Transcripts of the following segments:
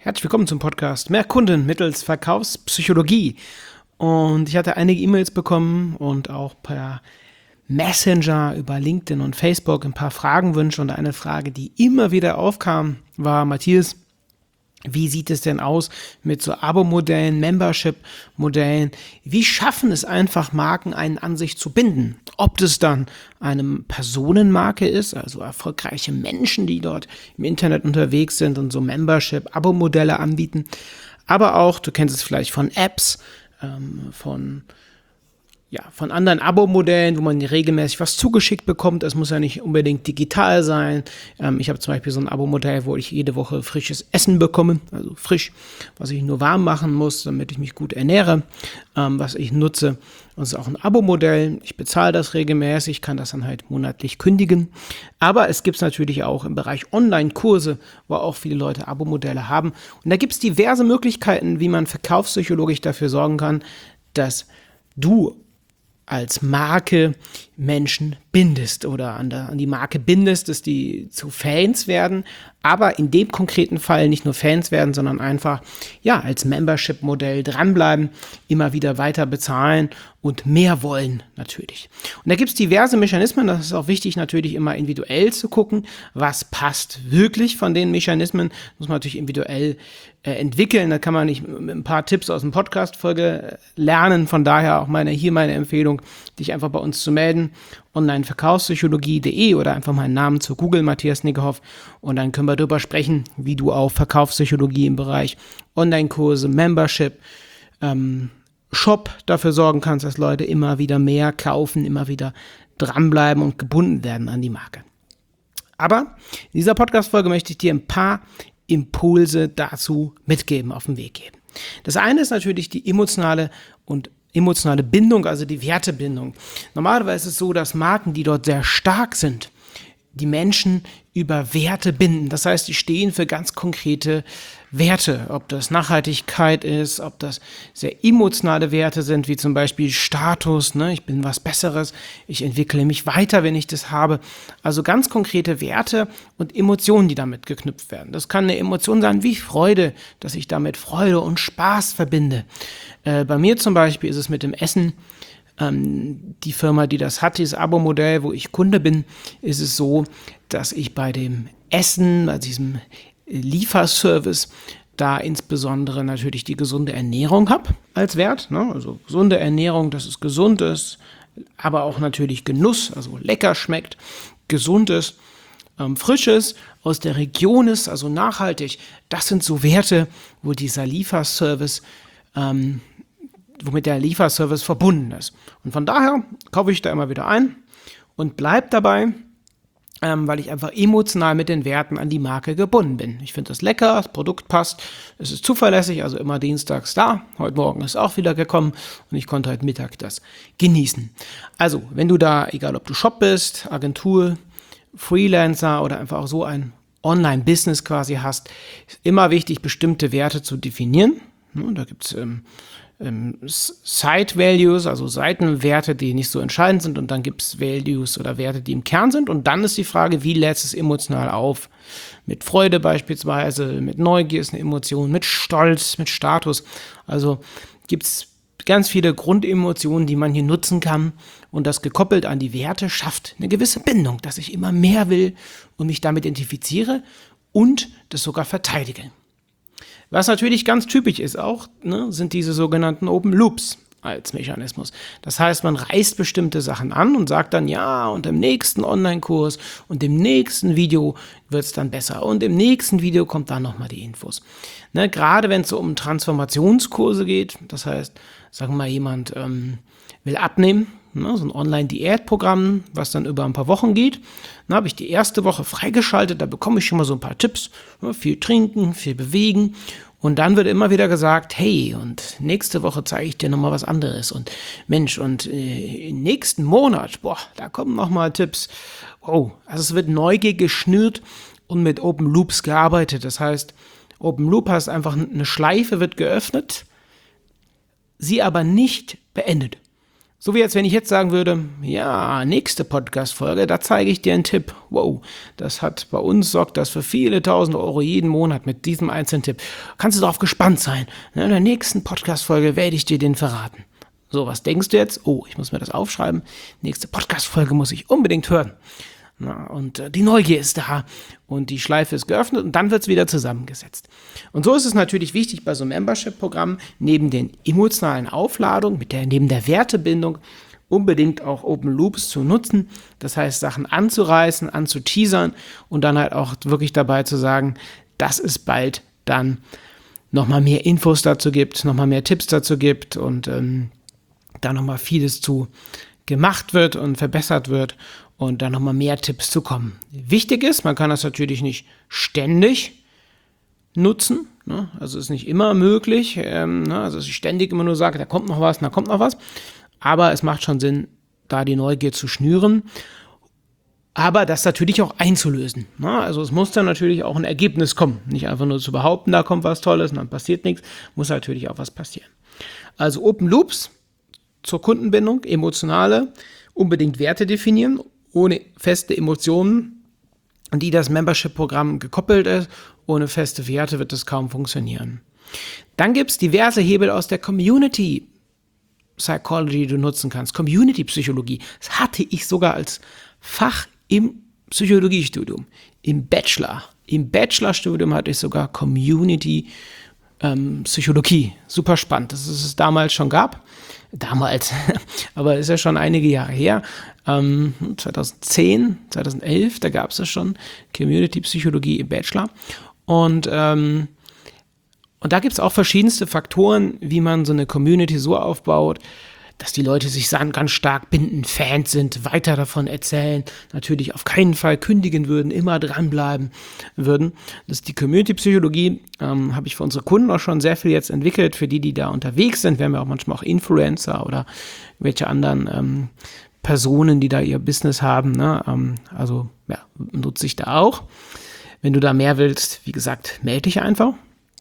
Herzlich willkommen zum Podcast Mehr Kunden mittels Verkaufspsychologie. Und ich hatte einige E-Mails bekommen und auch per Messenger über LinkedIn und Facebook ein paar Fragenwünsche. Und eine Frage, die immer wieder aufkam, war: Matthias, wie sieht es denn aus mit so Abo-Modellen, Membership-Modellen? Wie schaffen es einfach Marken, einen an sich zu binden? Ob das dann eine Personenmarke ist, also erfolgreiche Menschen, die dort im Internet unterwegs sind und so Membership-Abo-Modelle anbieten. Aber auch, du kennst es vielleicht von Apps, von anderen Abo-Modellen, wo man regelmäßig was zugeschickt bekommt. Es muss ja nicht unbedingt digital sein. Ich habe zum Beispiel so ein Abo-Modell, wo ich jede Woche frisches Essen bekomme, also frisch, was ich nur warm machen muss, damit ich mich gut ernähre, was ich nutze. Das ist auch ein Abo-Modell. Ich bezahle das regelmäßig, kann das dann halt monatlich kündigen. Aber es gibt es natürlich auch im Bereich Online-Kurse, wo auch viele Leute Abo-Modelle haben. Und da gibt es diverse Möglichkeiten, wie man verkaufspsychologisch dafür sorgen kann, dass du als Marke Menschen bindest oder an die Marke bindest, dass die zu Fans werden, aber in dem konkreten Fall nicht nur Fans werden, sondern einfach als Membership-Modell dranbleiben, immer wieder weiter bezahlen und mehr wollen natürlich. Und da gibt es diverse Mechanismen, das ist auch wichtig natürlich immer individuell zu gucken, was passt wirklich von den Mechanismen, muss man natürlich individuell entwickeln, da kann man nicht mit ein paar Tipps aus dem Podcast-Folge lernen, von daher auch meine Empfehlung, dich einfach bei uns zu melden, onlineverkaufspsychologie.de oder einfach meinen Namen zu Google, Matthias Niggehoff, und dann können wir darüber sprechen, wie du auch Verkaufspsychologie im Bereich Online-Kurse, Membership, Shop dafür sorgen kannst, dass Leute immer wieder mehr kaufen, immer wieder dranbleiben und gebunden werden an die Marke. Aber in dieser Podcast-Folge möchte ich dir ein paar Impulse dazu mitgeben, auf den Weg geben. Das eine ist natürlich die emotionale Bindung, also die Wertebindung. Normalerweise ist es so, dass Marken, die dort sehr stark sind, die Menschen über Werte binden. Das heißt, die stehen für ganz konkrete Werte. Ob das Nachhaltigkeit ist, ob das sehr emotionale Werte sind, wie zum Beispiel Status, ich bin was Besseres, ich entwickle mich weiter, wenn ich das habe. Also ganz konkrete Werte und Emotionen, die damit geknüpft werden. Das kann eine Emotion sein wie Freude, dass ich damit Freude und Spaß verbinde. Bei mir zum Beispiel ist es mit dem Essen. Die Firma, die das hat, dieses Abo-Modell, wo ich Kunde bin, ist es so, dass ich bei dem Essen, bei diesem Lieferservice, da insbesondere natürlich die gesunde Ernährung habe als Wert. Also gesunde Ernährung, dass es gesund ist, aber auch natürlich Genuss, also lecker schmeckt, gesundes, frisches, aus der Region ist, also nachhaltig. Das sind so Werte, wo dieser Lieferservice womit der Lieferservice verbunden ist. Und von daher kaufe ich da immer wieder ein und bleibe dabei, weil ich einfach emotional mit den Werten an die Marke gebunden bin. Ich finde das lecker, das Produkt passt, es ist zuverlässig, also immer dienstags da. Heute Morgen ist auch wieder gekommen und ich konnte heute Mittag das genießen. Also, wenn du da, egal ob du Shop bist, Agentur, Freelancer oder einfach auch so ein Online-Business quasi hast, ist immer wichtig, bestimmte Werte zu definieren. Da gibt es Side Values, also Seitenwerte, die nicht so entscheidend sind, und dann gibt es Values oder Werte, die im Kern sind, und dann ist die Frage, wie lädst es emotional auf? Mit Freude beispielsweise, mit Neugier ist eine Emotion, mit Stolz, mit Status. Also gibt es ganz viele Grundemotionen, die man hier nutzen kann, und das gekoppelt an die Werte schafft eine gewisse Bindung, dass ich immer mehr will und mich damit identifiziere und das sogar verteidige. Was natürlich ganz typisch ist auch, sind diese sogenannten Open Loops als Mechanismus. Das heißt, man reißt bestimmte Sachen an und sagt dann, ja, und im nächsten Online-Kurs und im nächsten Video wird es dann besser und im nächsten Video kommt dann nochmal die Infos. Gerade wenn es so um Transformationskurse geht, das heißt, sagen wir mal, jemand will abnehmen, so ein Online-Diätprogramm, was dann über ein paar Wochen geht. Dann habe ich die erste Woche freigeschaltet, da bekomme ich schon mal so ein paar Tipps. Viel trinken, viel bewegen. Und dann wird immer wieder gesagt, hey, und nächste Woche zeige ich dir nochmal was anderes. Und Mensch, und im nächsten Monat, da kommen nochmal Tipps. Also es wird Neugier geschnürt und mit Open Loops gearbeitet. Das heißt, Open Loop heißt einfach, eine Schleife wird geöffnet, sie aber nicht beendet, So wie als wenn ich jetzt sagen würde, ja, nächste Podcast-Folge, da zeige ich dir einen Tipp. Wow, sorgt das für viele tausend Euro jeden Monat mit diesem einzelnen Tipp. Kannst du darauf gespannt sein. In der nächsten Podcast-Folge werde ich dir den verraten. So, was denkst du jetzt? Oh, ich muss mir das aufschreiben. Nächste Podcast-Folge muss ich unbedingt hören. Und die Neugier ist da und die Schleife ist geöffnet und dann wird es wieder zusammengesetzt. Und so ist es natürlich wichtig bei so einem Membership-Programm, neben den emotionalen Aufladungen, neben der Wertebindung, unbedingt auch Open Loops zu nutzen. Das heißt, Sachen anzureißen, anzuteasern und dann halt auch wirklich dabei zu sagen, dass es bald dann nochmal mehr Infos dazu gibt, nochmal mehr Tipps dazu gibt und da nochmal vieles zu gemacht wird und verbessert wird und dann nochmal mehr Tipps zu kommen. Wichtig ist, man kann das natürlich nicht ständig nutzen, ne? Also ist nicht immer möglich, also dass ich ständig immer nur sage, da kommt noch was, aber es macht schon Sinn, da die Neugier zu schnüren, aber das natürlich auch einzulösen, ne? Also es muss dann natürlich auch ein Ergebnis kommen, nicht einfach nur zu behaupten, da kommt was Tolles und dann passiert nichts, muss natürlich auch was passieren. Also Open Loops zur Kundenbindung, emotionale, unbedingt Werte definieren, ohne feste Emotionen, an die das Membership-Programm gekoppelt ist. Ohne feste Werte wird das kaum funktionieren. Dann gibt es diverse Hebel aus der Community Psychology, die du nutzen kannst. Community-Psychologie. Das hatte ich sogar als Fach im Psychologiestudium. Im Bachelorstudium hatte ich sogar Community Psychologie. Super spannend, dass es damals schon gab. Aber ist ja schon einige Jahre her. 2010, 2011, da gab es das schon, Community Psychologie im Bachelor. Und da gibt es auch verschiedenste Faktoren, wie man so eine Community so aufbaut, dass die Leute sich ganz stark binden, Fans sind, weiter davon erzählen, natürlich auf keinen Fall kündigen würden, immer dranbleiben würden. Das ist die Community-Psychologie, habe ich für unsere Kunden auch schon sehr viel jetzt entwickelt, für die da unterwegs sind. Wir haben ja auch manchmal auch Influencer oder welche anderen Personen, die da ihr Business haben, ne? Also ja, nutze ich da auch. Wenn du da mehr willst, wie gesagt, melde dich einfach.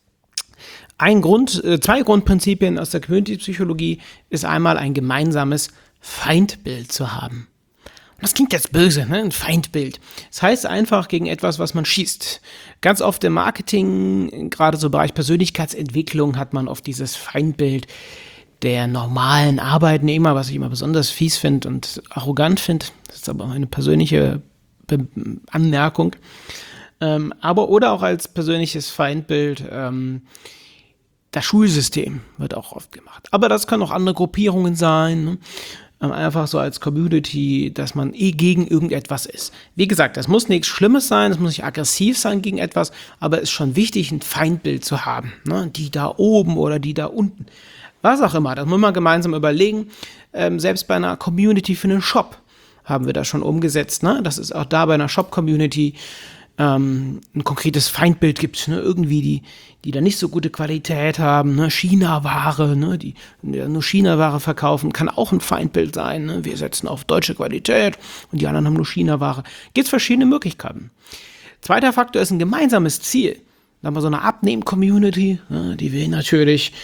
Zwei Grundprinzipien aus der Community-Psychologie ist einmal ein gemeinsames Feindbild zu haben. Und das klingt jetzt böse, ne? Ein Feindbild. Das heißt einfach gegen etwas, was man schießt. Ganz oft im Marketing, gerade so im Bereich Persönlichkeitsentwicklung, hat man oft dieses Feindbild der normalen Arbeitnehmer, was ich immer besonders fies finde und arrogant finde. Das ist aber meine persönliche Anmerkung. Oder auch als persönliches Feindbild das Schulsystem wird auch oft gemacht. Aber das können auch andere Gruppierungen sein, ne? Einfach so als Community, dass man gegen irgendetwas ist. Wie gesagt, das muss nichts Schlimmes sein, es muss nicht aggressiv sein gegen etwas, aber es ist schon wichtig, ein Feindbild zu haben, ne? Die da oben oder die da unten. Was auch immer, das muss man gemeinsam überlegen. Selbst bei einer Community für einen Shop haben wir das schon umgesetzt, ne? Das ist auch da bei einer Shop-Community ein konkretes Feindbild gibt, ne? Irgendwie die da nicht so gute Qualität haben, ne? China-Ware, ne? Die nur China-Ware verkaufen, kann auch ein Feindbild sein, ne? Wir setzen auf deutsche Qualität und die anderen haben nur China-Ware. Gibt es verschiedene Möglichkeiten. Zweiter Faktor ist ein gemeinsames Ziel. Da haben wir so eine Abnehmen-Community, ne? Die will natürlich,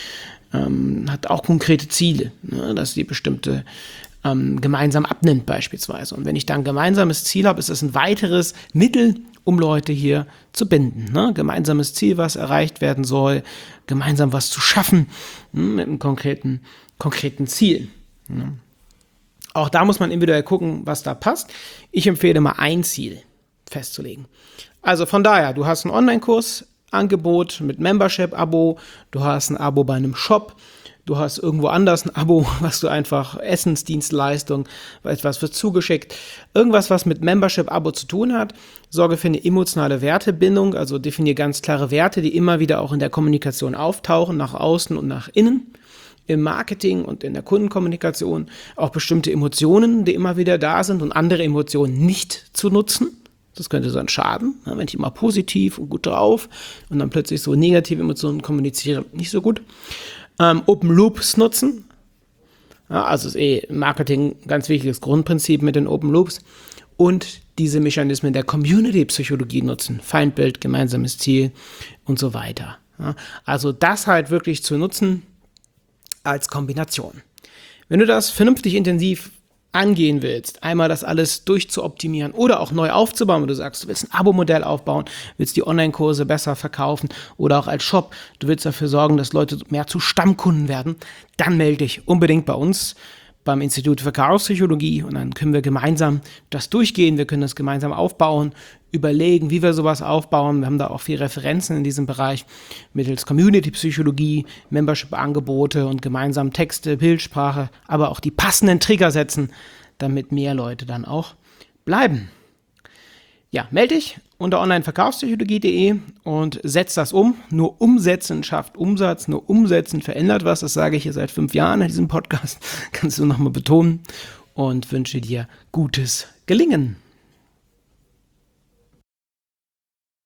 hat auch konkrete Ziele, ne? Dass die bestimmte gemeinsam abnimmt beispielsweise. Und wenn ich da ein gemeinsames Ziel habe, ist das ein weiteres Mittel, um Leute hier zu binden. Ne? Gemeinsames Ziel, was erreicht werden soll, gemeinsam was zu schaffen, mit einem konkreten Ziel. Ne? Auch da muss man individuell gucken, was da passt. Ich empfehle mal ein Ziel festzulegen. Also von daher, du hast ein Online-Kurs-Angebot mit Membership-Abo, du hast ein Abo bei einem Shop, du hast irgendwo anders ein Abo, was du einfach Essensdienstleistung, etwas wird zugeschickt. Irgendwas, was mit Membership-Abo zu tun hat. Sorge für eine emotionale Wertebindung, also definiere ganz klare Werte, die immer wieder auch in der Kommunikation auftauchen, nach außen und nach innen. Im Marketing und in der Kundenkommunikation auch bestimmte Emotionen, die immer wieder da sind und andere Emotionen nicht zu nutzen. Das könnte so ein Schaden, wenn ich immer positiv und gut drauf und dann plötzlich so negative Emotionen kommuniziere, nicht so gut. Open Loops nutzen. Ja, also ist im Marketing ein ganz wichtiges Grundprinzip mit den Open Loops. Und diese Mechanismen der Community-Psychologie nutzen. Feindbild, gemeinsames Ziel und so weiter. Ja, also das halt wirklich zu nutzen als Kombination. Wenn du das vernünftig intensiv angehen willst, einmal das alles durchzuoptimieren oder auch neu aufzubauen, wenn du sagst, du willst ein Abo-Modell aufbauen, willst die Online-Kurse besser verkaufen oder auch als Shop, du willst dafür sorgen, dass Leute mehr zu Stammkunden werden, dann melde dich unbedingt bei uns beim Institut für Verkaufspsychologie und dann können wir gemeinsam das durchgehen, wir können das gemeinsam aufbauen, überlegen, wie wir sowas aufbauen. Wir haben da auch viele Referenzen in diesem Bereich mittels Community-Psychologie, Membership-Angebote und gemeinsam Texte, Bildsprache, aber auch die passenden Trigger setzen, damit mehr Leute dann auch bleiben. Ja, melde dich unter onlineverkaufspsychologie.de und setz das um. Nur umsetzen schafft Umsatz, nur umsetzen verändert was. Das sage ich hier seit 5 Jahren in diesem Podcast. Kannst du nochmal betonen und wünsche dir gutes Gelingen.